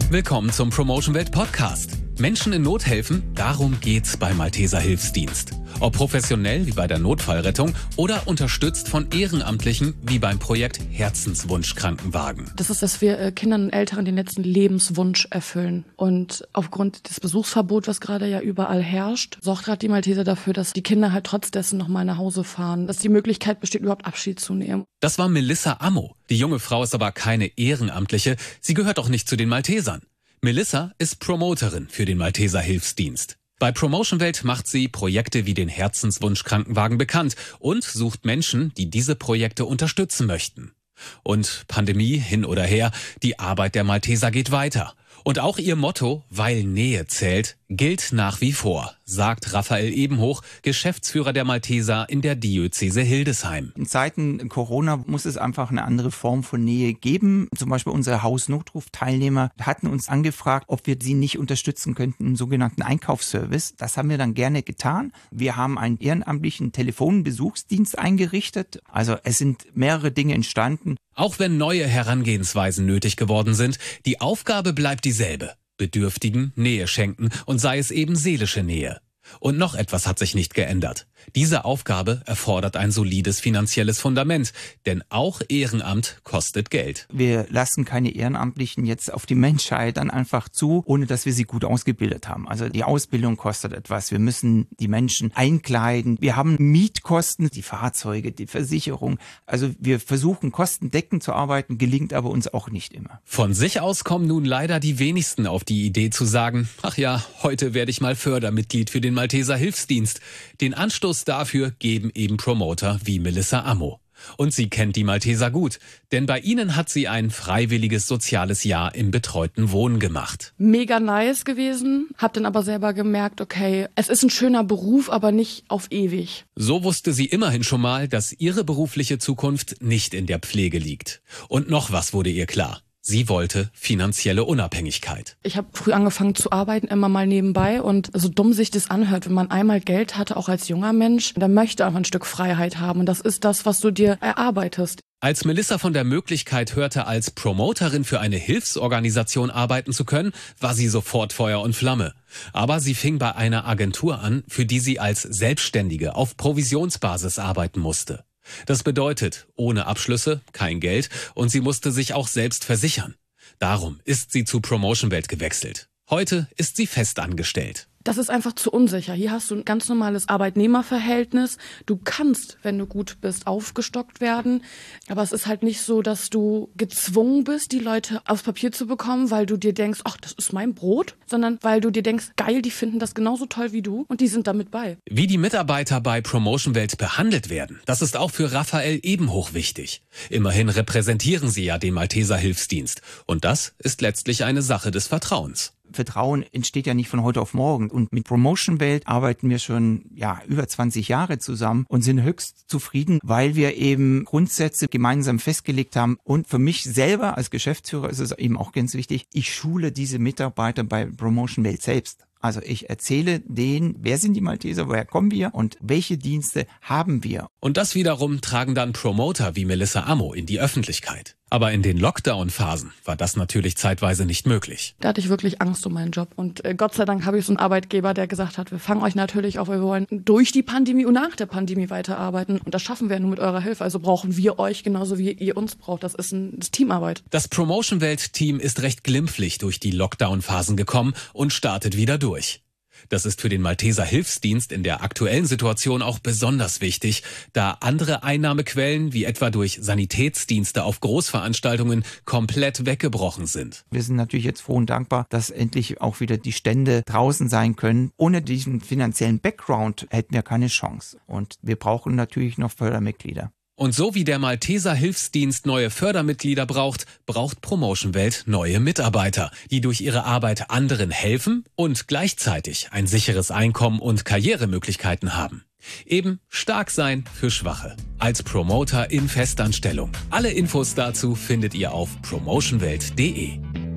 Willkommen zum Promotion Welt Podcast. Menschen in Not helfen, darum geht's beim Malteser Hilfsdienst. Ob professionell wie bei der Notfallrettung oder unterstützt von Ehrenamtlichen wie beim Projekt Herzenswunsch Krankenwagen. Das ist, dass wir Kindern und Älteren den letzten Lebenswunsch erfüllen. Und aufgrund des Besuchsverbots, was gerade ja überall herrscht, sorgt gerade die Malteser dafür, dass die Kinder halt trotz dessen nochmal nach Hause fahren. Dass die Möglichkeit besteht, überhaupt Abschied zu nehmen. Das war Melissa Ammo. Die junge Frau ist aber keine Ehrenamtliche. Sie gehört auch nicht zu den Maltesern. Melissa ist Promoterin für den Malteser Hilfsdienst. Bei Promotion Welt macht sie Projekte wie den Herzenswunsch Krankenwagen bekannt und sucht Menschen, die diese Projekte unterstützen möchten. Und Pandemie hin oder her, die Arbeit der Malteser geht weiter. Und auch ihr Motto, weil Nähe zählt, gilt nach wie vor, sagt Raphael Ebenhoch, Geschäftsführer der Malteser in der Diözese Hildesheim. In Zeiten Corona muss es einfach eine andere Form von Nähe geben. Zum Beispiel unsere Hausnotruf-Teilnehmer hatten uns angefragt, ob wir sie nicht unterstützen könnten im sogenannten Einkaufsservice. Das haben wir dann gerne getan. Wir haben einen ehrenamtlichen Telefonbesuchsdienst eingerichtet. Also es sind mehrere Dinge entstanden. Auch wenn neue Herangehensweisen nötig geworden sind, die Aufgabe bleibt dieselbe. Bedürftigen Nähe schenken und sei es eben seelische Nähe. Und noch etwas hat sich nicht geändert. Diese Aufgabe erfordert ein solides finanzielles Fundament, denn auch Ehrenamt kostet Geld. Wir lassen keine Ehrenamtlichen jetzt auf die Menschheit dann einfach zu, ohne dass wir sie gut ausgebildet haben. Also die Ausbildung kostet etwas. Wir müssen die Menschen einkleiden. Wir haben Mietkosten, die Fahrzeuge, die Versicherung. Also wir versuchen kostendeckend zu arbeiten, gelingt aber uns auch nicht immer. Von sich aus kommen nun leider die wenigsten auf die Idee zu sagen, ach ja, heute werde ich mal Fördermitglied für den Malteser Hilfsdienst. Den Anstoß dafür geben eben Promoter wie Melissa Ammo. Und sie kennt die Malteser gut, denn bei ihnen hat sie ein freiwilliges soziales Jahr im betreuten Wohnen gemacht. Mega nice gewesen, hab dann aber selber gemerkt, okay, es ist ein schöner Beruf, aber nicht auf ewig. So wusste sie immerhin schon mal, dass ihre berufliche Zukunft nicht in der Pflege liegt. Und noch was wurde ihr klar. Sie wollte finanzielle Unabhängigkeit. Ich habe früh angefangen zu arbeiten, immer mal nebenbei. Und so dumm sich das anhört, wenn man einmal Geld hatte, auch als junger Mensch, dann möchte einfach ein Stück Freiheit haben. Und das ist das, was du dir erarbeitest. Als Melissa von der Möglichkeit hörte, als Promoterin für eine Hilfsorganisation arbeiten zu können, war sie sofort Feuer und Flamme. Aber sie fing bei einer Agentur an, für die sie als Selbstständige auf Provisionsbasis arbeiten musste. Das bedeutet, ohne Abschlüsse kein Geld und sie musste sich auch selbst versichern. Darum ist sie zu Promotion Welt gewechselt. Heute ist sie fest angestellt. Das ist einfach zu unsicher. Hier hast du ein ganz normales Arbeitnehmerverhältnis. Du kannst, wenn du gut bist, aufgestockt werden. Aber es ist halt nicht so, dass du gezwungen bist, die Leute aufs Papier zu bekommen, weil du dir denkst, ach, das ist mein Brot, sondern weil du dir denkst, geil, die finden das genauso toll wie du und die sind damit bei. Wie die Mitarbeiter bei Promotion Welt behandelt werden, das ist auch für Raphael Ebenhoch wichtig. Immerhin repräsentieren sie ja den Malteser Hilfsdienst. Und das ist letztlich eine Sache des Vertrauens. Vertrauen entsteht ja nicht von heute auf morgen. Und mit Promotion Welt arbeiten wir schon über 20 Jahre zusammen und sind höchst zufrieden, weil wir eben Grundsätze gemeinsam festgelegt haben. Und für mich selber als Geschäftsführer ist es eben auch ganz wichtig, ich schule diese Mitarbeiter bei Promotion Welt selbst. Also ich erzähle denen, wer sind die Malteser, woher kommen wir und welche Dienste haben wir. Und das wiederum tragen dann Promoter wie Melissa Ammo in die Öffentlichkeit. Aber in den Lockdown-Phasen war das natürlich zeitweise nicht möglich. Da hatte ich wirklich Angst um meinen Job. Und Gott sei Dank habe ich so einen Arbeitgeber, der gesagt hat, wir fangen euch natürlich auf, wir wollen durch die Pandemie und nach der Pandemie weiterarbeiten. Und das schaffen wir nur mit eurer Hilfe. Also brauchen wir euch genauso, wie ihr uns braucht. Das ist Teamarbeit. Das Promotion-Welt-Team ist recht glimpflich durch die Lockdown-Phasen gekommen und startet wieder durch. Das ist für den Malteser Hilfsdienst in der aktuellen Situation auch besonders wichtig, da andere Einnahmequellen, wie etwa durch Sanitätsdienste auf Großveranstaltungen, komplett weggebrochen sind. Wir sind natürlich jetzt froh und dankbar, dass endlich auch wieder die Stände draußen sein können. Ohne diesen finanziellen Background hätten wir keine Chance. Und wir brauchen natürlich noch Fördermitglieder. Und so wie der Malteser Hilfsdienst neue Fördermitglieder braucht, braucht Promotion Welt neue Mitarbeiter, die durch ihre Arbeit anderen helfen und gleichzeitig ein sicheres Einkommen und Karrieremöglichkeiten haben. Eben stark sein für Schwache. Als Promoter in Festanstellung. Alle Infos dazu findet ihr auf promotionwelt.de.